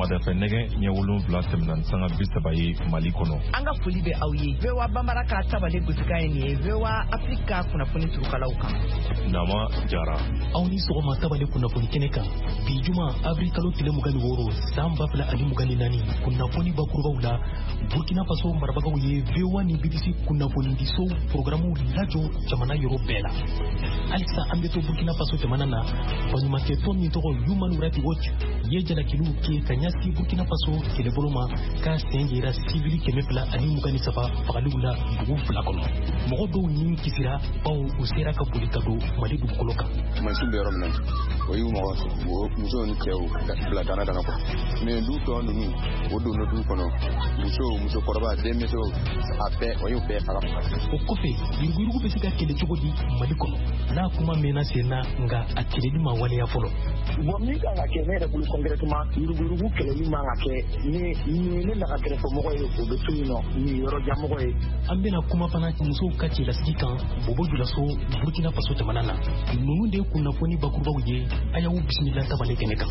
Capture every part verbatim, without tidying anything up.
Sɔgɔmada fɛ nɛgɛ ɲɛ wolonwula tɛmɛna sanga bi saba ye Mali kɔnɔ. An ka foli bɛ aw ye. V O A Bambara ka tabale gosika ye nin ye V O A Afrika kunnafoni turukalaw kan. Nama Jara. Aw ni sɔgɔma tabale kunnafoni kɛnɛ kan. Bi juma avril kalo tile mugan ni wɔɔrɔ san ba fila ani mugan ni naani kunnafoni bakurubaw la Burkina Faso marabagaw ye V O A ni B B C kunnafoni diso programu lajɔ jamana yɔrɔ bɛɛ la. Halisa an bɛ to Burkina Faso jamana na baɲumankɛtɔn min tɔgɔ Human Rights Watch ye jalakiliw kɛ ka ɲɛsin Burkina Faso kɛlɛbolo ma k'a sen yera sivili kɛmɛ fila ani mugan ni saba fagaliw la dugu fila kɔnɔ. Mɔgɔ dɔw ni kisira bawo u sera ka boli ka don Mali dugukolo kan. Mansin bɛ yɔrɔ min na o y'u mɔgɔ musow ni cɛw bila dana dana kɔ mais du tɔ ninnu o donna du kɔnɔ musow musokɔrɔba denmuso a bɛɛ o y'u bɛɛ faga. O kɔfɛ yuruguyurugu bɛ se ka kɛlɛ cogo di Mali kɔnɔ n'a kuma mɛnna sen na nka a kɛlɛli ma waleya fɔlɔ. Bon min kan ka kɛ ne yɛrɛ bolo concrètement yuruguyurugu kɛlɛli man ka kɛ ni ni ne naga kɛrɛfɛmɔgɔ ye o bɛ to yen nɔ ni yɔrɔjanmɔgɔ ye. An bɛna kuma fana musow ka cɛlasigi kan Bobo Julaso Burkina Faso jamana na ninnu de kunnafoni bakurubaw ye a y'aw bisimila tabale kɛnɛ kan.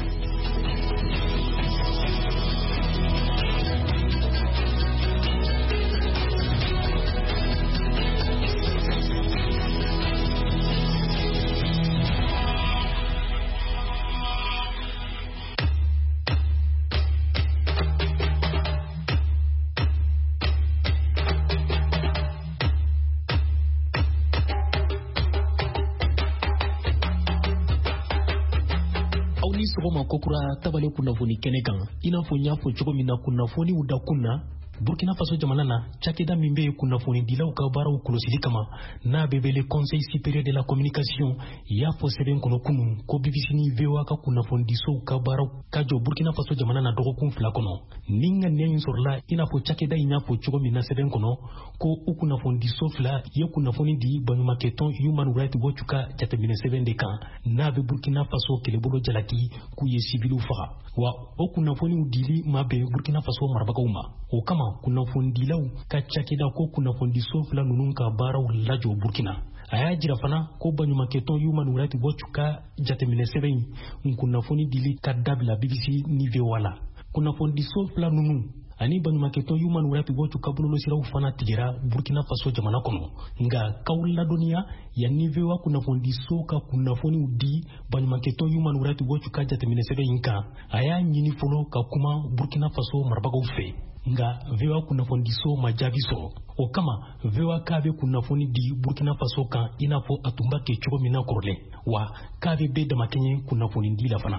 Sɔgɔma kokura tabale kunnafoni kɛnɛ kan i n'a fɔ n y'a fɔ cogo min na kunnafoniw da kun na Burkina Faso jamana na cakɛda min bɛ kunnafoni dilaw ka baaraw kɔlɔsili kama n'a bɛ wele Conseil supérieur de la communication y'a fɔ sɛbɛn kɔnɔ kunun ko B B C ni V O A ka kunnafoni disow ka baaraw ka jɔ Burkina Faso jamana na dɔgɔkun fila kɔnɔ ni n ka nɛ in sɔrɔla i n'a fɔ cakɛda in y'a fɔ cogo min na sɛbɛn kɔnɔ ko u kunnafoni diso fila ye kunnafoni di baɲumankɛtɔn Human Rights Watch ka jateminɛ sɛbɛn de kan n'a bɛ Burkina Faso kɛlɛbolo jalaki k'u ye siviliw faga wa o kunnafoniw dili ma bɛn Burkina Faso marabagaw ma o kama kunnafoni dilaw ka cakɛda ko kunnafoni diso fila ninnu ka baaraw lajɔ Burkina a y'a jira fana ko baɲumankɛtɔn Human Rights Watch ka jateminɛ sɛbɛn in kunnafoni dili ka dabila B B C ni V O A la kunnafoni diso fila ninnu ani baɲumankɛtɔn Human Rights Watch ka bɔlɔlɔsiraw fana tigɛra Burkina Faso jamana kɔnɔ nka k'aw ladɔnniya yanni V O A kunnafoni diso ka kunnafoniw di baɲumankɛtɔn Human Rights Watch ka jateminɛ sɛbɛn in kan a y'a ɲini fɔlɔ ka kuma Burkina Faso marabagaw fɛ nga V O A kunnafoni diso ma jaabi sɔrɔ o kama V O A k'a bɛ kunnafoni di Burkina Faso kan i n'a fɔ a tun b'a kɛ cogo min na kɔrɔlen wa k'a bɛ bɛɛ damakɛɲɛ kunnafoni di la fana.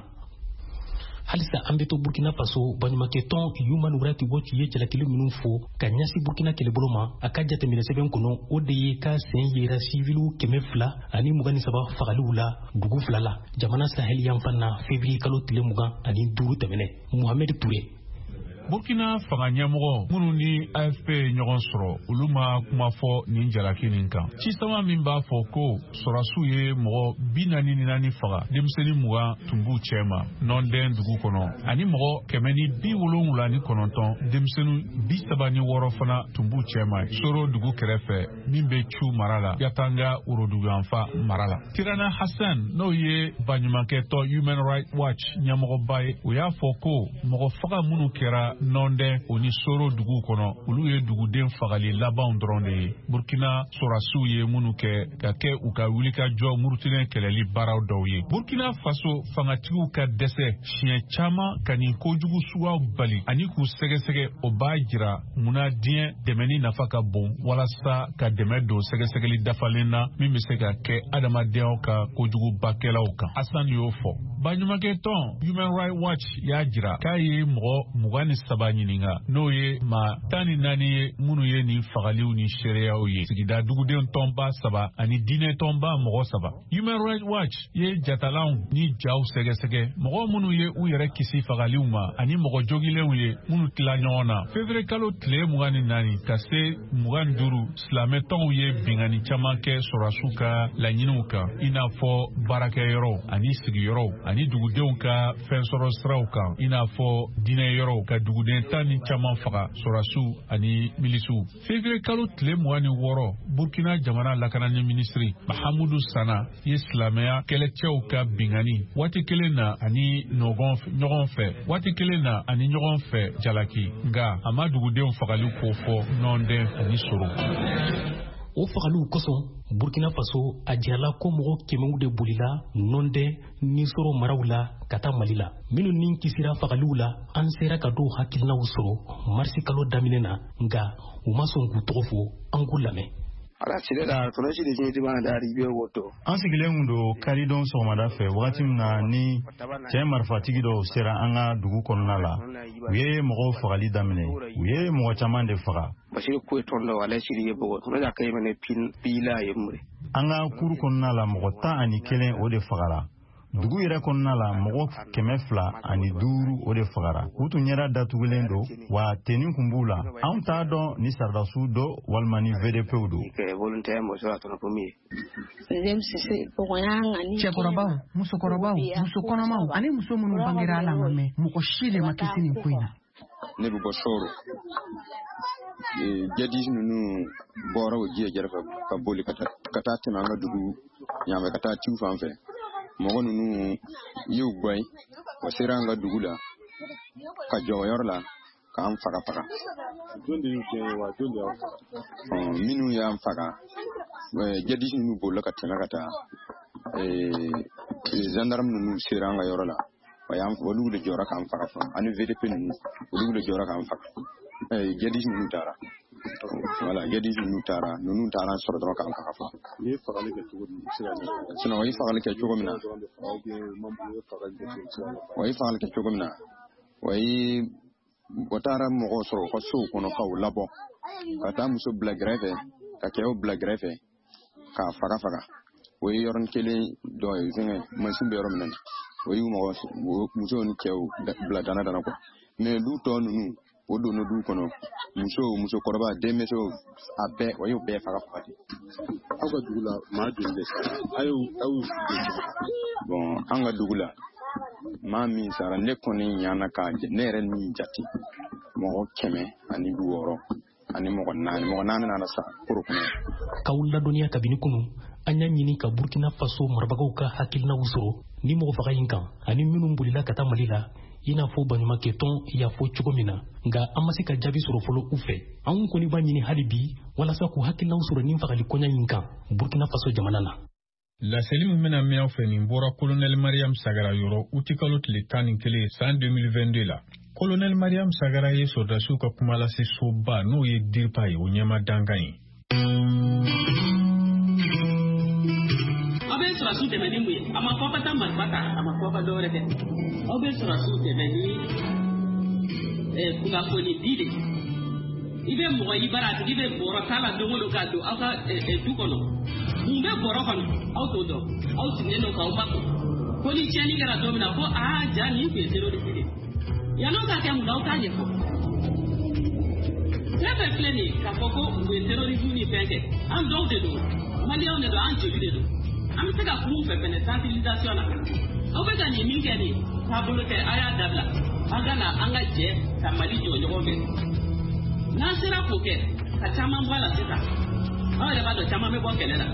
Halisa an bɛ to Burkina Faso baɲumankɛtɔn Human Rights Watch ye jalakili minnu fo ka ɲɛsin Burkina kɛlɛbolo ma a ka jateminɛ sɛbɛn kɔnɔ o de ye ka sen yera siviliw kɛmɛ fila ani mugan ni saba fagaliw la dugu fila la jamana Sahel yanfan na février kalo tile mugan ani duuru tɛmɛnɛ Mohamed Touré. Burkina fanga ɲɛmɔgɔ minnu ni A F P ɲɔgɔn sɔrɔ olu ma kuma fɔ nin jalaki nin kan. Cisama min b'a fɔ ko sɔrɔsiw ye mɔgɔ bi naani ni naani faga denmisɛnnin mugan tun b'u cɛ ma nɔndɛn dugu kɔnɔ ani mɔgɔ kɛmɛ ni bi wolonwula ni kɔnɔntɔn denmisɛnnin bi saba ni wɔɔrɔ fana tun b'u cɛ ma Soro dugu kɛrɛfɛ min bɛ Cu mara la Yatanga Woroduguyanfa mara la. Tirana Hassan n'o ye baɲumankɛtɔn Human Rights Watch ɲɛmɔgɔba ye o y'a fɔ ko mɔgɔ faga minnu kɛra nɔndɛ o ni Soro dugu kɔnɔ olu ye duguden fagali labanw dɔrɔn de ye. Burkina sɔrɔsiw ye minnu kɛ ka kɛ u ka wulikajɔ murutinɛ kɛlɛli baaraw dɔw ye. Burkina Faso fangatigiw ka dɛsɛ siɲɛ caman ka nin kojugu suguyaw bali ani k'u sɛgɛsɛgɛ o b'a jira munna diɲɛ dɛmɛni nafa ka bon walasa ka dɛmɛ don sɛgɛsɛgɛli dafalen na min bɛ se ka kɛ adamadenyaw ka kojugubakɛlaw kan. Hassan y'o fɔ. Baɲumankɛtɔn Human Rights Watch y'a jira k'a ye mɔgɔ mugan ni saba ɲininka n'o ye ma tan ni naani ye minnu ye nin fagaliw ni seereyaw ye sigida duguden tɔnba saba ani diinɛ tɔnba mɔgɔ saba. Human Rights Watch ye jatalanw ni jaw sɛgɛsɛgɛ mɔgɔ minnu ye u yɛrɛ kisi fagaliw ma ani mɔgɔ jogilenw ye minnu tila ɲɔgɔn na. Février kalo tile mugan ni naani ka se mugan ni duuru silamɛtɔnw ye bingani caman kɛ sɔrɔsiw ka laɲiniw kan i n'a fɔ baarakɛyɔrɔw ani sigiyɔrɔw ani dugudenw ka fɛnsɔrɔ siraw kan i n'a fɔ diinɛ yɔrɔw ka dugu duguden tan ni caman faga Sorasiw ani milisiw. Février kalo tile mugan ni wɔɔrɔ Burkina jamana lakanani ministri Mahamudu Sana ye silamɛya kɛlɛcɛw ka bingani waati kelen na ani ɲɔgɔn fɛ waati kelen na ani ɲɔgɔn fɛ jalaki nga a ma dugudenw fagali ko fɔ nɔnden ani soro. O fagaliw kosɔn Burkina Faso a jirala ko mɔgɔ kɛmɛw de bolila nɔndɛ ni soro maraw la ka taa Mali la. Minnu ni kisira fagaliw la an sera ka dɔw hakilinaw sɔrɔ marisi kalo daminɛ na nga u ma sɔn k'u tɔgɔ fɔ an k'u lamɛn. An sigilen do karidon sɔgɔmada fɛ wagati min na ni cɛ marifatigi dɔw sera an ka dugu kɔnɔna la u ye mɔgɔw fagali daminɛ u ye mɔgɔ caman de faga. An ka kuru kɔnɔna la mɔgɔ tan ani kelen o de fagara. Dugu yɛrɛ kɔnɔna la mɔgɔ kɛmɛ fila ani duuru o de fagara. U tun ɲɛda datugulen do wa teni kun b'u la. Anw t'a dɔn ni saridasiw do walima ni V D P do. Cɛkɔrɔbaw, musokɔrɔbaw, muso kɔnɔmaw ani muso minnu bangera la ma mɛn mɔgɔ si de ma kisi nin ko in na. Ne bɛ bɔ Soro. Jadi ninnu bɔra o jiya jɛrɛfɛ ka boli ka taa tɛmɛ an ka dugu ɲaamɛ ka taa Tiu fan fɛ. Mɔgɔ ninnu y'u gɔn o sera an ka dugu la ka jɔ yɔrɔ la k'an faga faga. Minnu y'an faga jadi ninnu bolila ka tɛmɛ ka taa gendarme ninnu sera an ka yɔrɔ la olu de jɔra k'an faga faga ani V D P ninnu olu de jɔra k'an faga. Jadi ninnu taara voilà jadi ninnu taara ninnu taara an sɔrɔ dɔrɔn k'an faga faga. Ni fagali kɛ cogo di sira la? Sinon o ye fagali kɛ cogo min na o ye fagali kɛ cogo min na o ye o taara mɔgɔw sɔrɔ u ka sow kɔnɔ k'aw labɔ ka taa muso bila gɛrɛfɛ ka cɛw bila gɛrɛfɛ k'a faga faga. O ye yɔrɔnin kelen dɔ ye fɛngɛ mansin bɛ yɔrɔ min na o ye mɔgɔ musow ni cɛw bila dana dana quoi mais du tɔ ninnu o donna du kɔnɔ muso musokɔrɔba denmisɛnw a bɛɛ o y'o bɛɛ faga faga. Aw ka dugu la maa joli de sara a y'o aw bon an ka dugu la maa min sara ne kɔni ɲana k'a jɛ ne yɛrɛ min jate mɔgɔ kɛmɛ ani wɔɔrɔ ani mɔgɔ naani mɔgɔ naani nana sa koro kɔnɔ. K'aw ladɔnniya kabini kunu an y'a ɲini ka Burkina Faso marabagaw ka hakilinaw sɔrɔ ni mɔgɔ faga in kan ani minnu bolila ka taa Mali la i n'a fɔ Baɲumankɛ tɔn y'a fɔ cogo min na nka an ma se ka jaabi sɔrɔ fɔlɔ u fɛ. Anw kɔni b'a ɲini hali bi walasa k'u hakilinaw sɔrɔ nin fagali kɔɲa in kan Burkina Faso jamana na. Laseli min bɛna mɛn aw fɛ nin bɔra Colonel Mariam Sagara yɔrɔ uti kalo tile tan ni kelen san deux mille vingt-deux la. Colonel Mariam Sagara ye sɔrdasiw ka kuma lase soba n'o ye DIRPA ye o ɲɛma dankan ye. Surasiw dɛmɛ ni mun ye a ma fɔ ka taa marifa ta a ma fɔ ka dɔ wɛrɛ kɛ aw bɛ surasiw dɛmɛ ni kunnafoni di de i bɛ mɔgɔ i bara a tigi bɛ bɔrɔ k'a la don o don k'a don aw ka du kɔnɔ mun bɛ bɔrɔ kɔnɔ aw t'o dɔn aw sigilen don k'aw ma ko ko ni tiɲɛni kɛra don min na ko aa ja nin tun ye terroriste de yan'o ka kɛ mun aw t'a ɲɛfɔ fɛn fɛn filɛ nin ye k'a fɔ ko u ye terrorisme ni fɛn kɛ an dɔw de don maliyɛnw de don an joli de don. An bɛ se ka kuma fɛ fɛnɛ sensibilisation na aw bɛ ka nin min kɛ nin taabolo tɛ a y'a dabila an ka na an ka jɛ ka Mali jɔ ɲɔgɔn fɛ n'an sera k'o kɛ ka caman bɔ a la sisan aw yɛrɛ b'a dɔn caman bɛ bɔ kɛlɛ la.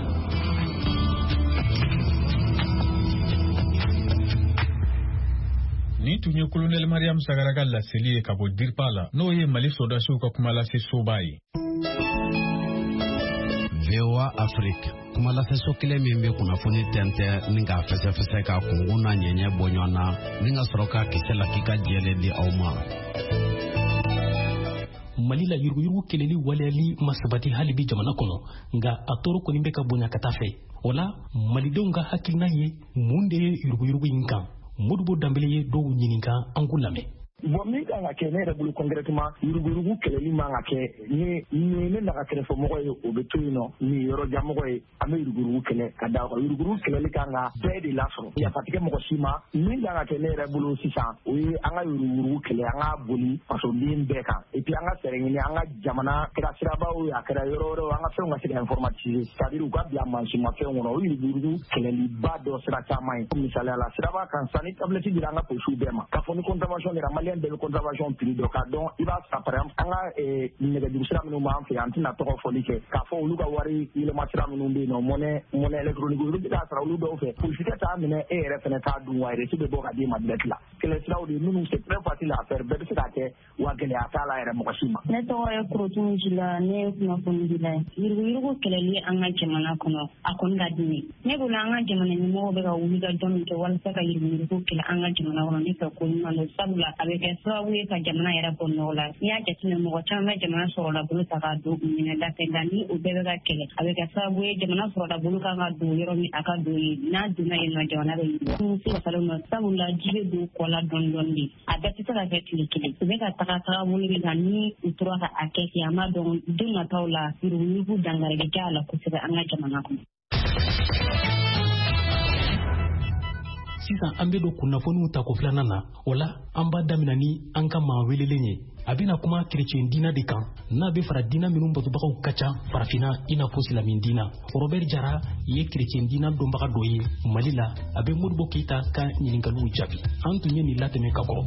Ni tun ye Colonel Mariam Sagara ka laseli ye ka bɔ DIRPA la n'o ye Mali sɔrdasiw ka kuma lase soba ye. V O A Afrique kuma lasɛso kelen min bɛ kunnafoni tɛntɛ ni k'a fɛsɛfɛsɛ ka kungun n'a ɲɛɲɛ bɔ ɲɔgɔn na ni ka sɔrɔ ka kisɛ la k'i ka jɛlen di aw ma. Mali la yuruguyurugu kɛlɛli waleyali ma sabati hali bi jamana kɔnɔ nka a tɔɔrɔ kɔni bɛ ka bonya ka taa fɛ o la malidenw ka hakilina ye mun de ye yuruguyurugu in kan Modibo Dambele ye dɔw ɲininka an k'u lamɛn. Bon min kan ka kɛ ne yɛrɛ bolo concrètement yurugurugu kɛlɛli man ka kɛ ni ni ne naga kɛrɛfɛmɔgɔ ye o bɛ to yen nɔ ni yɔrɔjanmɔgɔ ye an bɛ yurugurugu kɛlɛ ka da kan yurugurugu kɛlɛli kan ka bɛɛ de lasɔrɔ yafatigɛ mɔgɔ si ma min kan ka kɛ ne yɛrɛ bolo sisan o ye an ka yurugurugu kɛlɛ an ka boli fasoden bɛɛ kan et puis an ka fɛɛrɛ ɲini an ka jamana kɛra sirabaw ye a kɛra yɔrɔ wɛrɛw an ka fɛnw ka se ka informatiser c'est-à-dire u ka bila mansinmafɛnw kɔnɔ o yurugurugu kɛlɛliba dɔ sira caman ye misaliya la siraba kan sanni tablette dira an ka polisiw bɛɛ ma k'a fɔ ni contravention kɛra maliyɛn fɛn bɛɛ bɛ contravention prix dɔ ka dɔn i b'a sa par exemple an ka nɛgɛjuru sira minnu b'an fɛ yan an tɛna tɔgɔ fɔli kɛ k'a fɔ olu ka wari yɛlɛma sira minnu bɛ yen nɔ monnaie monnaie électronique olu bɛ k'a sara olu dɔw fɛ polisikɛ t'a minɛ e yɛrɛ fɛnɛ t'a dun wa reçu bɛ bɔ ka d'i ma direct la kɛlɛ siraw de minnu c'est très facile à faire bɛɛ bɛ se k'a kɛ wa gɛlɛya t'a la yɛrɛ mɔgɔ si ma. Ne tɔgɔ ye Korotun Jila ne ye kunnafoni dila ye yuruguyurugu kɛlɛli an ka jamana kɔnɔ a kɔni ka di ne ne bolo an ka jamana ɲɛmɔgɔw bɛ ka wuli ka jɔn min kɛ walasa ka yuruguyurugu kɛlɛ an ka jamana kɔnɔ ne fɛ ko ɲuman don sabula a bɛ kɛ sababu ye ka jamana yɛrɛ bɔ nɔgɔ la n'i y'a jateminɛ mɔgɔ caman bɛ jamana sɔrɔla bolo ta k'a don u minɛ da fɛ nka ni o bɛɛ bɛ ka kɛlɛ a bɛ kɛ sababu ye jamana sɔrɔla bolo kan ka don yɔrɔ min a ka don ye n'a donna yen nɔ jamana bɛ yiriwa se fasalen nɔ sabula ji bɛ don kɔ la dɔɔni dɔɔni de a bɛɛ tɛ se ka kɛ tile kelen u bɛ ka taga taga bolo de la ni u tora ka a kɛ ten a ma dɔn don nataw la yuruguyurugu dangarikɛ kɛ a la kosɛbɛ an ka jamana kɔnɔ. Sisan an bɛ don kunnafoniw ta ko filanan na o la an b'a daminɛ ni an ka maa welelen ye a bɛna kuma kerecɛn diina de kan n'a bɛ fara diina minnu batobagaw ka ca farafinna i n'a fɔ silamɛ diina Robert Jara ye kerecɛn diina dɔnbaga dɔ ye Mali la a bɛ Modibo Keyita ka ɲininkaliw jaabi an tun ye nin latɛmɛ ka kɔrɔ.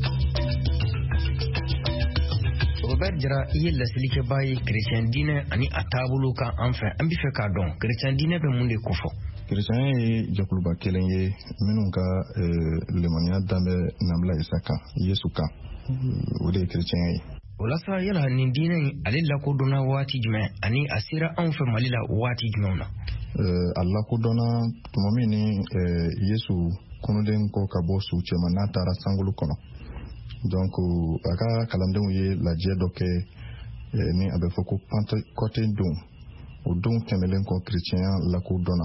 Robert Jara i ye laselinkɛbaa ye kerecɛn diinɛ ani a taabolo kan an fɛ an bɛ fɛ k'a dɔn kerecɛn diinɛ bɛ mun de kofɔ. kerecɛnya ye jɛkuluba kelen ye minnu ka limaniya danbɛ Nabila Isa kan Yesu kan o de ye kerecɛnya ye. O la sa yala nin diinɛ in ale lakodɔnna waati jumɛn ani a sera anw fɛ Mali la waati jumɛnw na. A lakodɔnna tuma min ni Yesu kɔnɔden kɔ ka bɔ su cɛma n'a taara sankolo kɔnɔ donc a ka kalandenw ye lajɛ dɔ kɛ ni a bɛ fɔ ko Pentecôte don o don tɛmɛlen kɔ kerecɛnya lakodɔnna.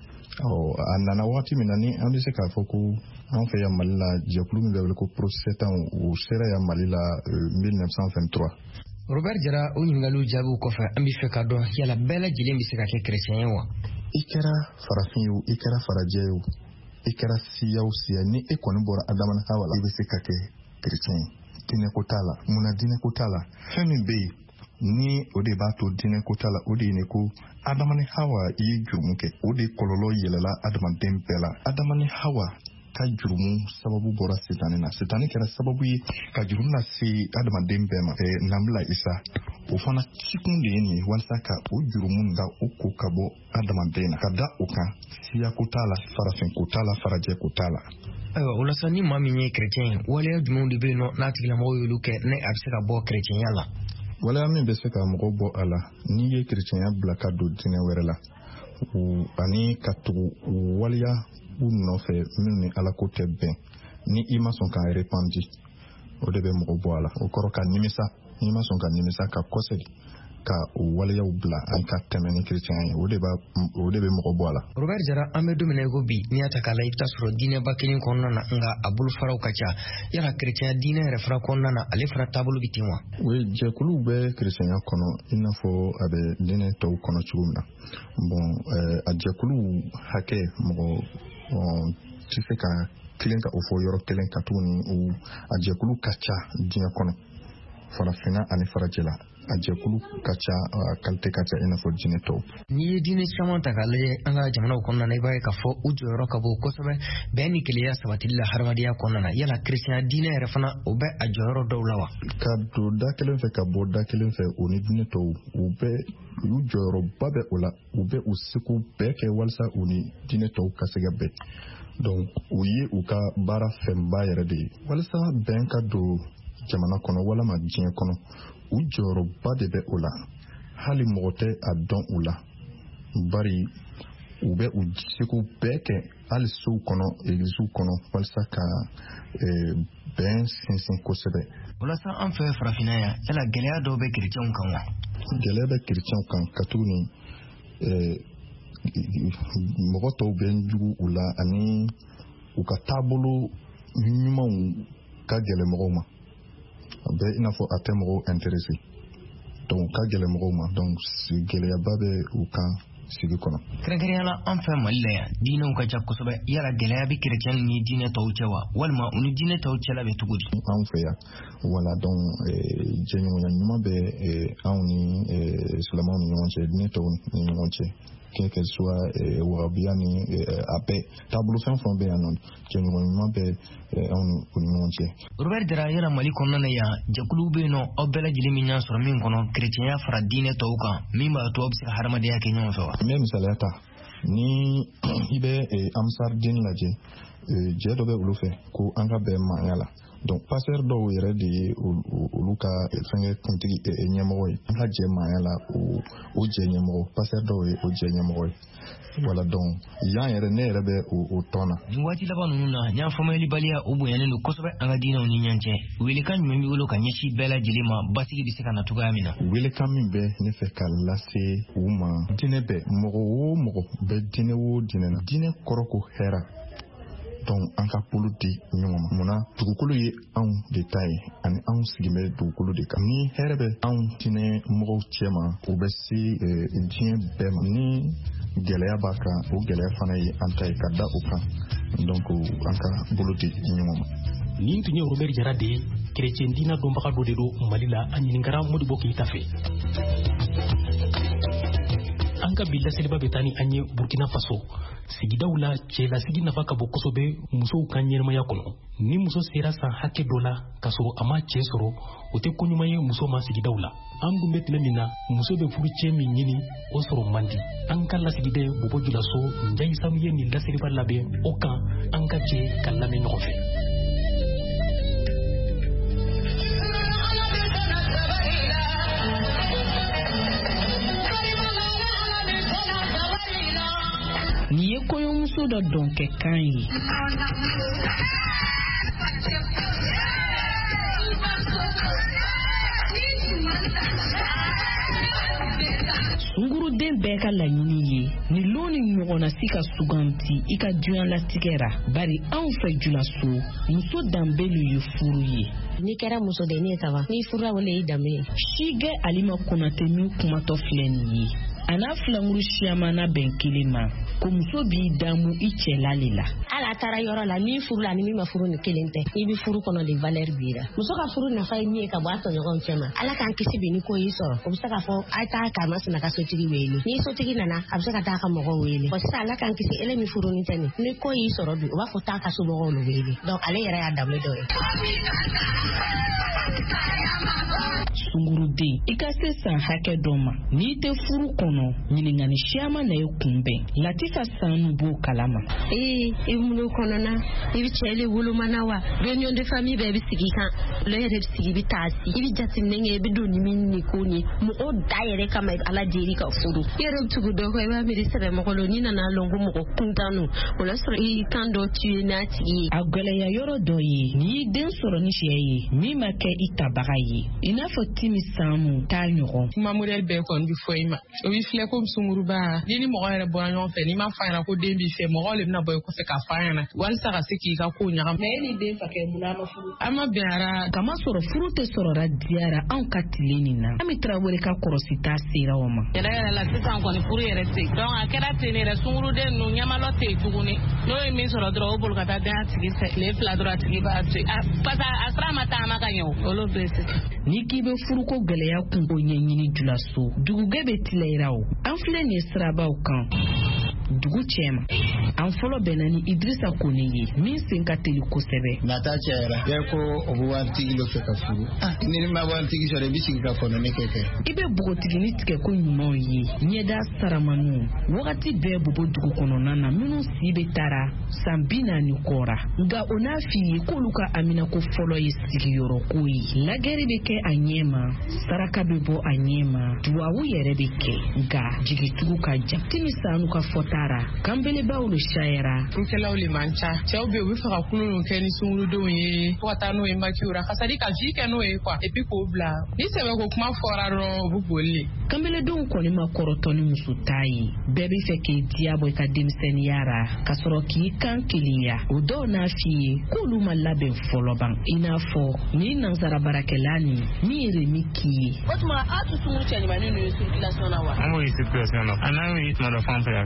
A nana waati min na ni an bɛ se k'a fɔ ko an fɛ yan Mali la jɛkulu min bɛ wele ko Prosetan o sera yan Mali la mille neuf cent vingt-trois. Robert Jara o ɲininkaliw jaabiw kɔfɛ an bɛ fɛ ka dɔn yala bɛɛ lajɛlen bɛ se ka kɛ kerecɛn ye wa. I kɛra farafin ye o i kɛra farajɛ ye o i kɛra siya o siya ni e kɔni bɔra Adama ni Hawa la i bɛ se ka kɛ kerecɛn ye. Diinɛ ko t'a la munna diinɛ ko t'a la fɛn min bɛ yen ni o de b'a to diinɛ ko t'a la o de ye ne ko Adama ni Hawa i ye jurumu kɛ o de kɔlɔlɔ yɛlɛla adamaden bɛɛ la. Adama ni Hawa ka jurumu sababu bɔra Sitani na Sitani kɛra sababu ye ka jurumu lase adamaden bɛɛ ma. Nabila Isa o fana cikun de ye nin ye walasa ka o jurumu da o ko ka bɔ adamaden na ka da o kan siya ko t'a la farafin ko t'a la farajɛ ko t'a la. Ayiwa o la sa ni maa min ye kerecɛn ye waleya jumɛnw de bɛ yen nɔ n'a tigilamɔgɔ y'olu kɛ ne a bɛ se ka bɔ kerecɛnya la. Waleya min bɛ se ka mɔgɔw bɔ a la n'i ye kerecɛnya bila ka don diinɛ wɛrɛ la ani ka tugu waleya u nɔfɛ minnu ni Ala ko tɛ bɛn ni i ma sɔn k'a répandre o de bɛ mɔgɔ bɔ a la o kɔrɔ ka nimisa n'i ma sɔn ka nimisa ka kɔsɛdi ka o waleyaw bila an ka tɛmɛ ni kerecɛnya ye o de b'a o de bɛ mɔgɔ bɔ a la. Robert Jara an bɛ don min na i ko bi n'i y'a ta k'a lajɛ i bɛ taa sɔrɔ diinɛba kelen kɔnɔna na nka a bolofaraw ka ca yala kerecɛnya diinɛ yɛrɛ fara kɔnɔna na ale fana taabolo bɛ ten wa. o ye jɛkuluw bɛ kerecɛnya kɔnɔ i n'a fɔ a bɛ diinɛ tɔw kɔnɔ cogo min na bon a jɛkuluw hakɛ mɔgɔ tɛ se ka kelen ka o fɔ yɔrɔ kelen ka tuguni a jɛkulu ka ca diɲɛ kɔnɔ farafinna ani farajɛ la a jɛkulu ka ca kalite ka ca i n'a fɔ diinɛ tɔw. N'i ye diinɛ caman ta k'a lajɛ an ka jamanaw kɔnɔna na i b'a ye k'a fɔ u jɔyɔrɔ ka bon kosɛbɛ bɛn ni kelenya sabatili la hadamadenya kɔnɔna na yala kerecɛnya diinɛ yɛrɛ fana o bɛ a jɔyɔrɔ dɔw la wa. Ka don da kelen fɛ ka bɔ da kelen fɛ o ni diinɛ tɔw u bɛ u jɔyɔrɔba bɛ o la u bɛ u seko bɛɛ kɛ walasa u ni diinɛ tɔw ka se ka bɛn donc u ye u ka baara fɛnba yɛrɛ de ye walasa bɛn ka don jamana kɔnɔ walama diɲɛ kɔnɔ u jɔyɔrɔba de bɛ o la hali mɔgɔ tɛ a dɔn u la bari u bɛ u seko bɛɛ kɛ hali sow kɔnɔ egiliziw kɔnɔ walasa ka bɛn sinsin kosɛbɛ. Walasa an fɛ farafinna yan yala gɛlɛya dɔw bɛ kerecɛnw kan wa. Gɛlɛya bɛ kerecɛnw kan ka tuguni mɔgɔ tɔw bɛ jugu u la ani u ka taabolo ɲumanw ka gɛlɛn mɔgɔw ma a bɛ i n'a fɔ a tɛ mɔgɔw intéressé donc ka gɛlɛn mɔgɔw ma donc gɛlɛyaba bɛ u kan sigi kɔnɔ. Kɛrɛnkɛrɛnya la an fɛ Mali la yan diinɛw ka ca kosɛbɛ yala gɛlɛya bɛ kerecɛn ni diinɛ tɔw cɛ wa walima u ni diinɛ tɔw cɛla bɛ cogo di. Anw fɛ yan wala donc jɛɲɔgɔnya ɲuman bɛ anw ni silamɛw ni ɲɔgɔn cɛ diinɛ tɔw ni ɲɔgɔn cɛ quel qu'elle soit Wabia ni Ape tableau fin fond bien non que nous on be on pour nous entier Robert dira yala mali konna na ya jakulu be no obela jiliminya sur min kono chrétien ya faradine tawka mimba to obsi harama de yake nyon so même salata ni ibe amsar din laje je do be ulu fe ko anga be mangala donc passer do yere de uluka fenge kontigi e nyemoy ha je mangala o o je nyemo passer do o je nyemo wala donc yan yere ne yere be o tona ni wati la banu na nya family balia o boyane no kosobe anga dina oni nyanche wili kan membi ulo kan yeshi bela jilima basigi bisika na tuga amina wili kan mimbe ne fe kala se uma dine be mogo wo mogo be dine wo dine na dine koroko hera donc an ka polo di ɲɔgɔn ma munna dugukolo ye anw de ta ye ani anw sigilen bɛ dugukolo de kan ni hɛrɛ bɛ anw tinɛ mɔgɔw cɛ ma o bɛ se diɲɛ bɛɛ ma ni gɛlɛya b'a kan o gɛlɛya fana ye an ta ye ka da o kan donc an ka bolo di ɲɔgɔn ma nin tun ye Robert Jara de ye chrétien dina dɔnbaga dɔ de don Mali la a ɲininkara Modibo Keita fɛ an ka bi laseliba bɛ taa ni an ye Burkina Faso sigidaw la cɛlasigi nafa ka bɔ kosɛbɛ musow ka ɲɛnamaya kɔnɔ ni muso sera san hakɛ dɔ la ka sɔrɔ a ma cɛ sɔrɔ o tɛ koɲuman ye muso ma sigidaw la an dun bɛ tile min na muso bɛ furu cɛ min ɲini o sɔrɔ man di an ka lasigiden Bobo Julaso Njayi Sanu ye nin laseliba labɛn o kan an ka jɛ ka lamɛn ɲɔgɔn fɛ. Ni ye kɔɲɔmuso dɔ dɔn kɛ kan ye sunguruden bɛɛ ka laɲini ye ni lon ni ɲɔgɔnna si ka suganti i ka diɲɛlatigɛ ra bari anw fɛ Julaso muso danbelu ye furu ye ni kɛra muso de ne saba ni fura wala i danbe ye Shige Alima Konate min kumatɔ filɛ nin ye a n'a filanguru siyamana bɛn kelen ma ko muso b'i damu i cɛla le la ala taara yɔrɔ la ni furu la ni min ma furu ni kelen tɛ i bi furu kɔnɔ de valeur bira muso ka furu nafa ye min ye ka bɔ a tɔɲɔgɔnw cɛ ma ala k'an kisi bi ni ko y'i sɔrɔ o bɛ se k'a fɔ a ye taa k'a masina ka sotigi wele ni sotigi nana a bɛ se ka taa ka mɔgɔw wele bon sisan ala k'an kisi ele min furu ni tɛ nin ni ko y'i sɔrɔ bi o b'a fɔ taa ka somɔgɔw lo wele donc ale yɛrɛ y'a danbe dɔ ye sunguruden i ka se san hakɛ dɔ ma n'i tɛ furu kɔnɔ ɲininkani siyaman na ye kunbɛn Latifa Sanu b'o kalama ee i bolo kɔnɔna i bi cɛ le wolomana wa réunion de famille bɛɛ bi sigi kan le yɛrɛ bi sigi bi taa si i bi jateminɛ kɛ i bi don ni min ni ko ni mɔgɔ da yɛrɛ kama ala deli ka furu i yɛrɛ bi tugu dɔ kɔ i b'a miiri sɛbɛ mɔgɔ lo ni nana lɔn ko mɔgɔ kuntanu o la sɔrɔ i kan dɔ tuye n'a tigi ye a gɛlɛya yɔrɔ dɔ ye n'i ye den sɔrɔ ni sɛ ye min ma kɛ i tabaga ye i n'a fɔ Timi Samu t'a ɲɔgɔn kuma modèle bɛɛ kɔni bi fɔ i ma o bi filɛ ko sunguruba ni ni mɔgɔ yɛrɛ bɔra ɲɔgɔn fɛ n'i ma fa ɲɛna ko den b'i fɛ mɔgɔ le bɛna bɔ i kɔfɛ k'a fa ɲɛna walisa ka se k'i ka ko ɲagam mais e ni den fa kɛ mun ma furu an ma bɛn ara kama sɔrɔ furu tɛ sɔrɔra diyara anw ka tile nin na an bɛ Tarawele ka kɔrɔsi ta sera o ma yɛrɛ yɛrɛ la sisan kɔni furu yɛrɛ tɛ donc a kɛra ten ne yɛrɛ sunguruden ninnu ɲamalɔ tɛ yen tuguni n'o ye min sɔrɔ dɔrɔn o bolo ka taa den a tigi fɛ tile fila dɔrɔn a tigi b'a to parce que a sira ma taa a ma ka ɲɛ o olu bɛ sisan n'i k'i bɛ furuko gɛlɛya kungo ɲɛɲini Julaso dugugɛ bɛ tilayira o an filɛ nin sirabaw kan dugu cɛma an fɔlɔ bɛnna ni Idrissa Kone ye min sen ka teli kosɛbɛ nata cɛyara bɛɛ ko o bɛ waritigi lo fɛ ka furu ni ma waritigi sɔrɔ i bɛ sigi ka kɔnɔni kɛ kɛ i bɛ bogotigini tigɛ ko ɲumanw ye ɲɛda saramanu wagati bɛɛ Bobo dugu kɔnɔna na minnu si bɛ taara san bi naani kɔra nka o n'a f'i ye k'olu ka Aminako fɔlɔ ye sigiyɔrɔko ye lagɛri bɛ kɛ a ɲɛma saraka bɛ bɔ a ɲɛma duwawu yɛrɛ bɛ kɛ nka jigitugu ka jan Timi Sanu ka fɔta kanbelebaw lo sayara nkɛlaw le man ca cɛw bɛ u bɛ fɛ ka kulun kɛ ni sungurudenw ye fo ka taa n'o ye makiwra ka sadi ka ji kɛ n'o ye quoi et puis k'o bila ni sɛbɛ ko kuma fɔra dɔrɔn u bɛ boli kanbeledenw kɔni ma kɔrɔtɔ ni muso t'a ye bɛɛ bɛ fɛ k'i diya bɔ i ka denmisɛnniya ra ka sɔrɔ k'i kan kelenya o dɔw n'a f'i ye k'olu ma labɛn fɔlɔ ban i n'a fɔ ni nansara barakɛla ni min ye remi k'i ye o tuma a tɛ sunguru cɛɲumanin ninnu ye circulation na wa an b'o ye circulation na a n'an ye tuma dɔ fan fɛ accident kɛ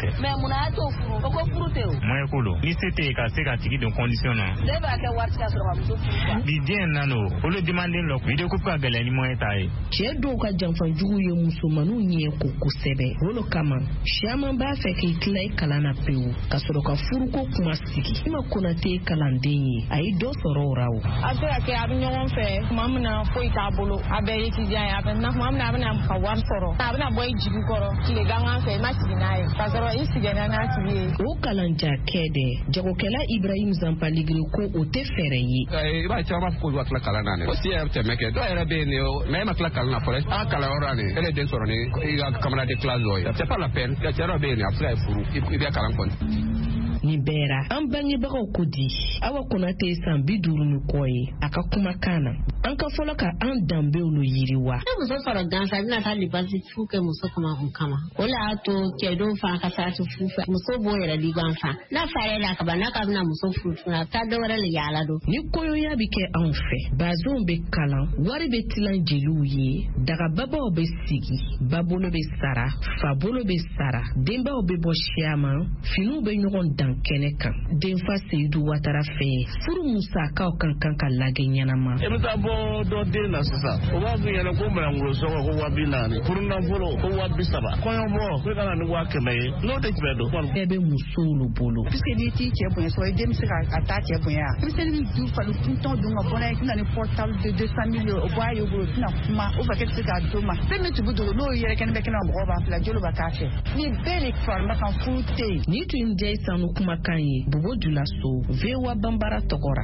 kɛ. Mais mun na to furu? O ko furu tɛ o. Moyen ko don. Ni se tɛ ka se ka tigi don condition na. Ne b'a kɛ wari ka sɔrɔ ka muso furu. Bi diɲɛ na no, olu demanden lɔ video coupe ka gɛlɛn ni moyen ta ye. Cɛ dɔw ka janfanjugu ye musomanninw ɲɛ ko kosɛbɛ. Olu kama, caman b'a fɛ k'i tila i kalan na pewu ka sɔrɔ ka furuko kuma sigi. Ima Konate kalanden ye, a ye dɔ sɔrɔ o ra o. A bɛ ka kɛ a bɛ ɲɔgɔn fɛ, tuma min na foyi t'a bolo, a bɛɛ ye étudiant ye, a bɛ na tuma min na a bɛna ka wari sɔrɔ, a bɛna bɔ i jigi kɔrɔ, tile gangan fɛ i ma sigi n'a ye, ka sɔrɔ i sigɛna n'a tigi ye. O kalanja kɛ dɛ, jagokɛla Ibrahim Zampaligiri ko o tɛ fɛɛrɛ ye. I b'a caman fɔ k'olu ka tila kalan na ne. O si yɛrɛ tɛmɛ kɛ, dɔw yɛrɛ bɛ yen ne, mais e ma tila kalan na fɔlɔ, a kalan yɔrɔ ne, e le den sɔrɔ ni i ka camarade de classe dɔ ye. C'est pas la peine, cɛ dɔ bɛ yen a bɛ se ka furu, i bɛ kalan kɔni. Nin bɛɛ ra, an bangebagaw ko di Awa Konate san bi duuru ni kɔ ye a ka kumakan na. An ka fɔlɔ ka an danbew no yiriwa. Ne muso sɔrɔ gansa bɛna taa libasi fu kɛ muso kama kun kama. O la y'a to cɛ dɔw fana ka taa to fu fɛ. Muso b'o yɛrɛ di gansa. N'a fa yɛrɛ la ka ban n'a ka bɛna muso furu fana taa dɔ wɛrɛ le yaala don. Ni kɔɲɔya bɛ kɛ anw fɛ, bazenw bɛ kalan, wari bɛ tilan jeliw ye, dagababaw bɛ sigi, babolo bɛ sara, fabolo bɛ sara, denbaw bɛ bɔ siyaman, finiw bɛ ɲɔgɔn dan kɛnɛ kan. Denfa Seydou Ouattara fɛ furu musakaw kan kan ka lagɛ ɲɛnama. E bɛ taa bɔ dɔ den na sisan, o b'a f'i ɲɛna ko mɛnɛnkolo sɔngɔ ko wa bi naani, furu nafolo ko wa bi saba, kɔɲɔbɔ ko ka na ni wa kɛmɛ ye, n'o tɛ tɛmɛ don. Bɛɛ bɛ musow lu bolo. Puisque n'i t'i cɛ bonya sɔrɔ i den bɛ se ka taa cɛ bonya. Denmisɛnnin du fali tuntɔn dun ka bɔ n'a ye tɛna ni portable de deux cent mille o bɔ a ye o bolo tɛna kuma o fɛ k'e tɛ se k'a d'o ma. Fɛn min tun bɛ dogo n'o yɛrɛ kɛnɛ bɛ kɛnɛ mɔgɔw b'a fila joli b'a k'a fɛ. Ni bɛɛ de farima kan furu tɛ yen. Ni tun jɛ sanu kumakan ye Bobo Julaso V O A Bambara tɔgɔra.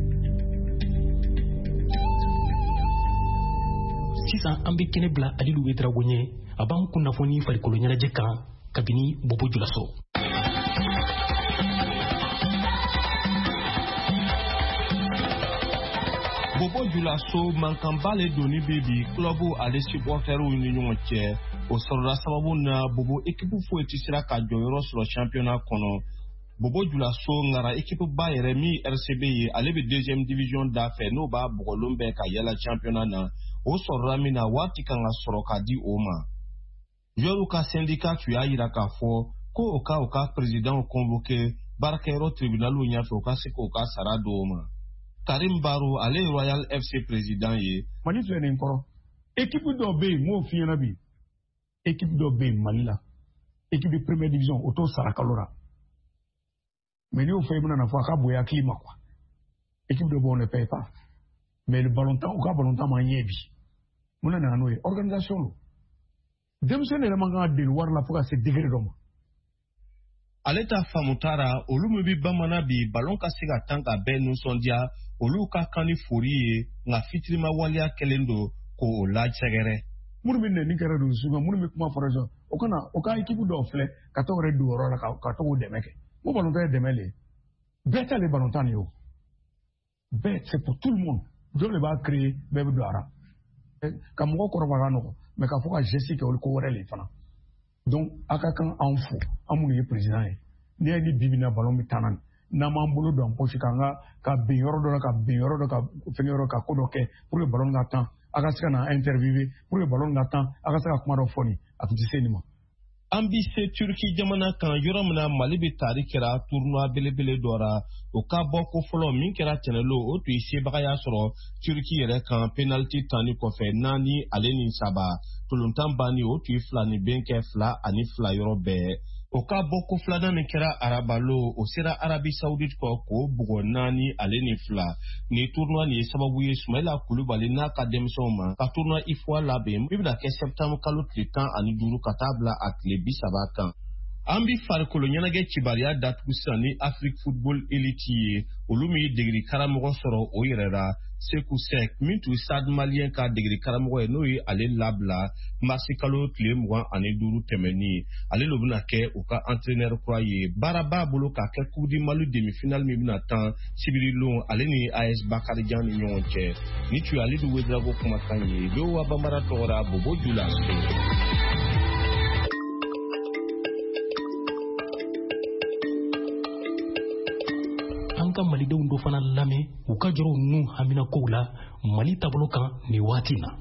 Sisan an bɛ kɛnɛ bila Alilu Wedrago ɲɛ a b'an kunnafoni farikolo ɲɛnajɛ kan kabini Bobo Julaso. Bobo Julaso mankanba le doni bɛ bi clubu ale supporters ni ɲɔgɔn cɛ o sɔrɔla sababu na Bobo équipe foyi tɛ sera ka jɔyɔrɔ sɔrɔ championnat kɔnɔ. Bobo Julaso ngara équipe ba yɛrɛ min R C B ye ale bɛ deuxième division da fɛ n'o b'a bɔgɔlon bɛɛ ka yala championnat na o sɔrɔla min na waati kan ka sɔrɔ ka di o ma. Joueurs ka syndicat tun y'a yira k'a fɔ ko o ka o ka président convoqué baarakɛyɔrɔ tribunalu ɲɛfɛ o ka se k'o ka sara do o ma. Karim Baro ale Royal F C président ye. Mali filɛ nin kɔrɔ équipe dɔ bɛ yen m'o f'i ɲɛna bi équipe dɔ bɛ yen Mali la équipe de première division o t'o sara kalo la. Mais nous faisons une fois qu'à boire climat quoi. Équipe de bon ne paye pas. Mais le ballon temps, au cas ballon temps manié bi. Mon ana nous organisation lo. Demsen le manga de loir la pour se degré d'homme. Aleta famutara olu bi bamana bi ballon ka siga tanga be no sondia olu ka kani foriye nga fitrima walia kelendo ko o la chegere. Munu bi ne ni kere do suga munu mi kuma forajo. O kana o ka équipe do fle ka to re do ro la ka to demeke. Mon ballon temps est démêlé. Bête les ballons temps yo. Bête c'est pour tout le monde. Dieu le va créer bébé de ara. Comme moi corps no mais quand faut que Jessica ou le corps les fana. Donc aka kan en fou, amunu président e. Ni ani bibina ballon mi tanan. Na mambulo do poche kanga ka binyoro do ka binyoro do ka fenyoro ka kodoke pour le ballon ngatan. Aka sika na interviewer pour le ballon ngatan, aka sika kuma do foni atuti senima. Ambise Turki jamana kan yɔrɔ min na Mali bɛ tari kɛra tournoi belebele dɔ ra o ka bɔ ko fɔlɔ min kɛra tɛnɛlo o tun ye sebagaya sɔrɔ Turki yɛrɛ kan penalty tanni kɔfɛ naani ale ni saba tolontan banni o tun ye fila ni benkɛ fila ani fila yɔrɔ bɛɛ o ka bɔ ko filanan min kɛra Arabalo o sera Arabi Saoudite kɔ k'o bugɔ naani ale ni fila ni tournoi nin ye sababu ye Sumaila Kulubali n'a ka denmisɛnw ma ka tournoi I F O A labɛn min bɛna kɛ septembre kalo tile tan ani duuru ka taa bila a tile bi saba kan. An bi farikolo ɲɛnajɛ cibariya datugu sisan ni Afrique Football Elite ye olu min ye degeli karamɔgɔ sɔrɔ o yɛrɛ la Sekou Sek min tun Stade Malien ka degeli karamɔgɔ ye n'o ye ale labila marisi kalo tile mugan ani duuru tɛmɛni ale lo bɛna kɛ u ka entraîneur kura ye baara b'a bolo ka kɛ Coupe du Mali demi-finale min bɛna tan sibirilon ale ni A S Bakarijan ni ɲɔgɔn cɛ ni tun ye Alidu Wedrago kumakan ye V O A Bambara tɔgɔra Bobo Julaso. An ka malidenw dɔ fana lamɛn u ka jɔrɔ ninnu hamina kow la Mali taabolo kan nin waati na.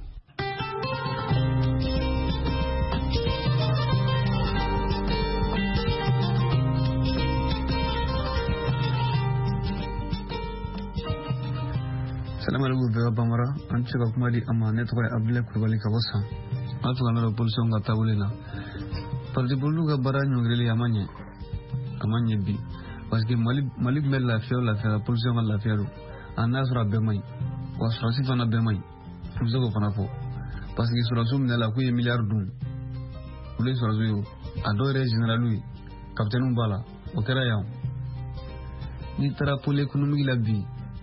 Salam alaikum Beba Bambara, an ce ka kuma di amma ne tokore Abdullah Kulbali ka bosa. An tuka na opposition ga tabulina. Parti bolu ga bara nyongreli amanye. Amanye bi. Parce que Mali Mali mel la fièvre la fièvre opposition ga la fièvre. An nasra be mai. Wa srasi fana be mai. Fuzo ko fana fo. Parce que sur zoom ne la ku ye milliard dun. Ule sur zo adore général lui. Capitaine Mbala, o kera yaw. Ni tara pole économique la bi.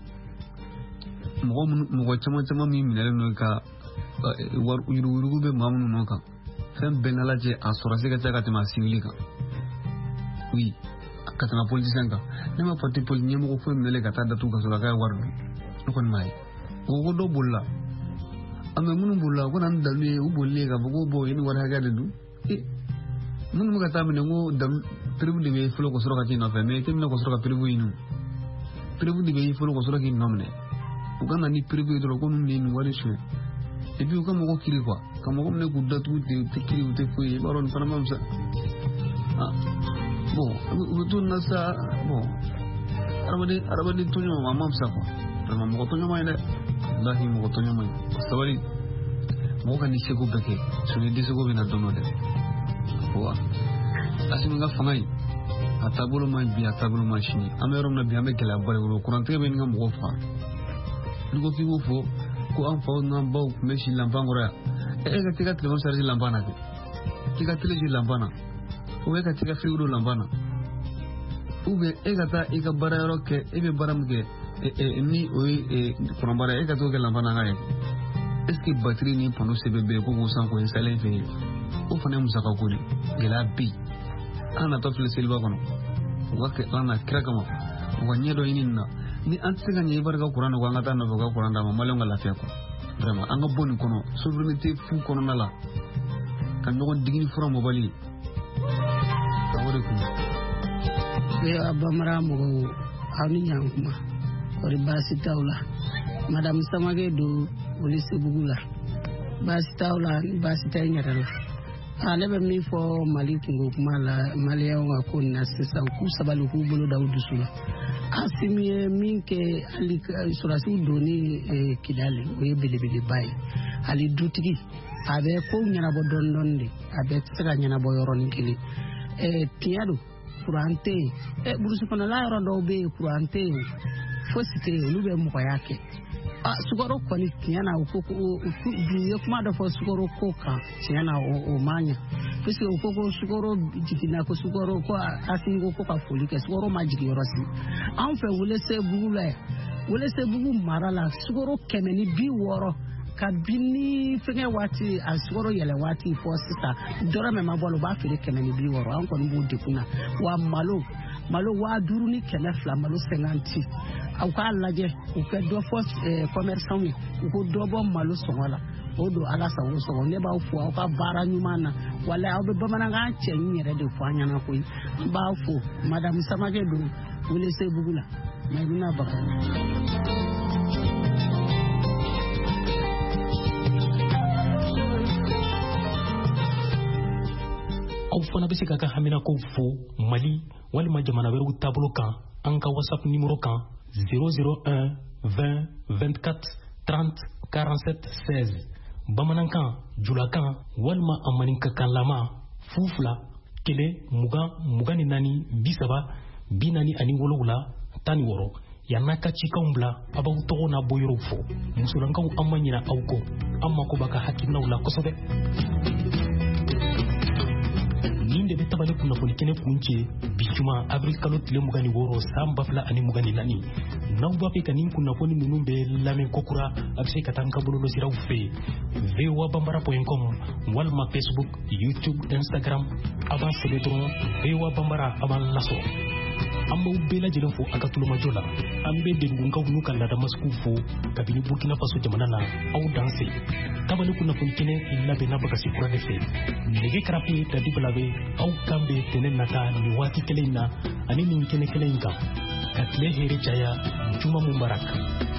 Mɔgɔ minnu mɔgɔ caman caman min minɛlen don ka wari yuruguyurugu bɛ maa minnu nɔ kan fɛn bɛɛ n'ala cɛ a sɔrɔsi ka ca ka tɛmɛ a sivili kan oui ka tɛmɛ politisiyɛn kan ne ma parti politique ɲɛmɔgɔ foyi minɛlen ka taa datugu ka sɔrɔ a ka wari dun ne kɔni m'a ye o ko dɔ bolila a mɛ minnu bolila ko na ni dalu ye u bolilen k'a fɔ ko bɔn i ni wari hakɛ de dun e minnu bɛ ka taa minɛ ko dalu piribu de bɛ fɔlɔ ka sɔrɔ ka t'i nɔfɛ mɛ i tɛ minɛ ka sɔrɔ ka piribu ɲini piribu de bɛ fɔlɔ ka sɔrɔ k'i nɔ minɛ u kana ni privé dɔrɔn ko ninnu de ye nin wari suɲɛ et puis u ka mɔgɔ kiri quoi ka mɔgɔ minɛ k'u datugu ten u tɛ kiri u tɛ foyi ye i b'a dɔn nin fana ma fisa ah bon u bɛ to nin na sa bon adamaden adamaden tɔɲɔgɔn a ma fisa quoi vraiment mɔgɔ tɔɲɔgɔn ye dɛ walahi mɔgɔ tɔɲɔgɔn ye sabali mɔgɔ ka ni seko bɛɛ kɛ sinon i dɛsɛko bɛ na dɔn dɔ dɛ wa Asimi ka fanga ye a taabolo ma bi a taabolo ma sini an bɛ yɔrɔ min na bi an bɛ gɛlɛyaba de kɔnɔ kurantigɛ bɛ nin ka mɔgɔw faga ni ko k'i b'o fɔ ko an faw n'an baw tun bɛ si lanfan kɔrɔ yan e ka t'i ka téléphone charge lanfan na kɛ k'i ka télé si lanfan na ou e ka t'i ka frigo lanfan na ou bien e ka taa i ka baara yɔrɔ kɛ e bɛ baara min kɛ ni o ye kuran baara ye e ka t'o kɛ lanfan na ka ye est ce que batterie ni panneau sɛbɛn bɛ ko k'o san k'o installer fɛ yen o fana ye musaka ko de gɛlɛya bɛ yen an natɔ filɛ seliba kɔnɔ u ka kɛ ala na kira kama u ka ɲɛ dɔ ɲini nin na ni an tɛ se ka ɲɛ i bari ka kuran na ko an ka taa nɔfɛ ka kuran d'a ma maliyɛnw ka lafiya kɔ vraiment an ka bɔ nin kɔnɔ souveraineté fu kɔnɔna la ka ɲɔgɔn digini fura mɔbali ka o de kun a bamara mɔgɔw aw ni ɲankuma kɔri baasi t'aw la madame Samake don Welesebugu la baasi t'aw la ni baasi tɛ n yɛrɛ la ale bɛ min fɔ Mali kungo kuma la maliyɛnw ka ko nin na sisan k'u sabali k'u bolo da u dusu la Asimi ye min kɛ hali sɔrɔdasiw donni Kidali o ye belebeleba ye hali dutigi a bɛ kow ɲɛnabɔ dɔɔni dɔɔni de a bɛ tɛ se ka ɲɛnabɔ yɔrɔnin kelen tiɲɛ don kuran tɛ yen burusi kɔnɔla yɔrɔ dɔw bɛ yen kuran tɛ yen fosi tɛ yen olu bɛ mɔgɔya kɛ sukaro kɔni tiɲɛ na o ko bi ye kuma dɔ fɔ sukaro ko kan tiɲɛ na o ma ɲɛ puisque o ko ko sukaro jiginna ko sukaro ko Asimi ko ko ka foli kɛ sukaro ma jigin yɔrɔ si anw fɛ Welesebugu la yan Welesebugu mara la sukaro kɛmɛ ni bi wɔɔrɔ kabini fɛngɛ waati a sukaro yɛlɛ waati fɔ sisan dɔrɔmɛ ma bɔ a la u b'a feere kɛmɛ ni bi wɔɔrɔ an kɔni b'o dekun na wa malo malo waa duuru ni kɛmɛ fila malo sɛnkanti aw k'a lajɛ u ka dɔ fɔ commerçant ye u ko dɔ bɔ malo sɔngɔ la o don ala sago sɔgɔ ne b'aw fo aw ka baara ɲuman na wala aw bɛ bamanankan cɛ ɲin yɛrɛ de fɔ an ɲɛna koyi n b'aw fo madame Samake don Welesebugu la Maimuna Bakari. aw fana bɛ se ka ka haminakow fo Mali walima jamana wɛrɛw taabolo kan an ka WhatsApp numéro kan zéro zéro un vingt vingt-quatre trente quarante-sept seize bamanankan julakan walima a maninkakan lama fu fila kelen mugan mugan ni naani bi saba bi naani ani wolowula tan ni wɔɔrɔ yan'a ka cikanw bila a b'aw tɔgɔ n'a bɔyɔrɔw fɔ musolankaw an ma ɲina aw kɔ an mako b'a ka hakilinaw la kosɛbɛ. nin de bɛ tabali kunnafoni kɛnɛ kun cɛ bi juma avril kalo tile mugan ni wɔɔrɔ san ba fila ani mugan ni naani n'aw b'a fɛ ka nin kunnafoni ninnu bɛɛ lamɛn kokura a bɛ se ka taa an ka bɔlɔlɔsiraw fɛ v o a bambara point com walima Facebook YouTube Instagram a b'a sɛbɛn dɔrɔn v o a bambara a b'an lasɔrɔ an b'aw bɛɛ lajɛlen fo a ka tulomajɔ la an bɛ degunkaw n'u ka laadamasigiw fo kabini Burkina Faso jamana na aw dan se tabali kunnafoni kɛnɛ labɛnna bagasi kura de fɛ nɛgɛ karafe dadi bala bɛ aw kan bɛ tɛnɛ nata nin waati kelen in na ani nin kɛnɛ kelen in kan ka tile hɛrɛ caya juma mubarak.